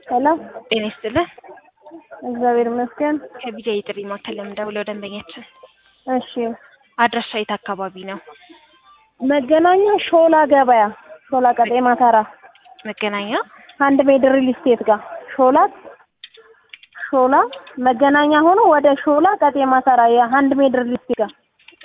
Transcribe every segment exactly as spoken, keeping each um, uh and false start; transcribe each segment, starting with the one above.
ሄሎ ጤና ይስጥልኝ። እግዚአብሔር ይመስገን። ከቢጃ የጥሪ ማዕከል ለምደውለው ደንበኛችን እሺ አድራሻ የት አካባቢ ነው? መገናኛ ሾላ ገበያ ሾላ ቀጤማ ተራ መገናኛ አንድ ሜድ ሪል ስቴት ጋር ሾላ ሾላ መገናኛ ሆኖ ወደ ሾላ ቀጤማ ተራ የአንድ ሜድ ሪል ስቴት ጋር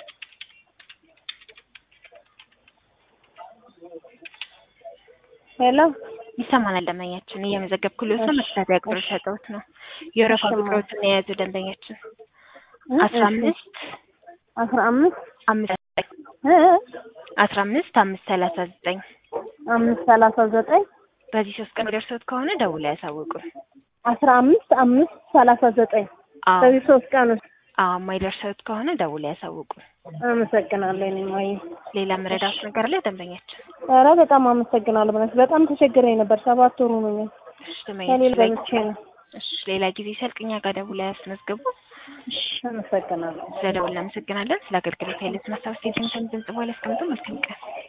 ሄሎ ይሰማናል። ደንበኛችን እየመዘገብኩልህ ነው። መከታተያ ቁጥር ሰጠሁት ነው የወረፋ ቁጥሮችን የያዙ ደንበኛችን አስራ አምስት አስራ አምስት አምስት እ አስራ አምስት አምስት ሰላሳ ዘጠኝ አምስት ሰላሳ ዘጠኝ በዚህ ሶስት ቀን ደርሶት ከሆነ ደውለው ያሳውቁን። አስራ አምስት አምስት ሰላሳ ዘጠኝ አዎ በዚህ ሶስት ቀን ውስጥ አዎ የማይደርሰውት ከሆነ ደውለው ያሳውቁን። አመሰግናለሁ። እኔ ማይ ሌላ መረዳት ነገር ላይ ደንበኛችን ኧረ በጣም አመሰግናለሁ። ማለት በጣም ተቸግሬ ነበር። ሰባት ወሩ ነው። እሺ ከሌላ ደንበኛችን በልቼ ነው። እሺ ሌላ ጊዜ ሰልቅኛ ጋር ደውለው ያስመዝግቡ። እሺ አመሰግናለሁ። ስለደውል እናመሰግናለን። ስለ አገልግሎት ኃይለት ማስታወስ የትንተን ድምጽ በኋላ አስቀምጡ። መልካም ቀን።